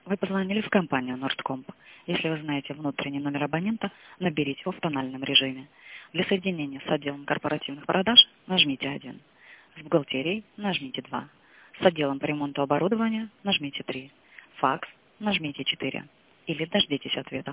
Вы позвонили в компанию Nordcomp. Если вы знаете внутренний номер абонента, наберите его в тональном режиме. Для соединения с отделом корпоративных продаж нажмите 1. С бухгалтерией нажмите 2. С отделом по ремонту оборудования нажмите 3. Факс нажмите 4. Или дождитесь ответа.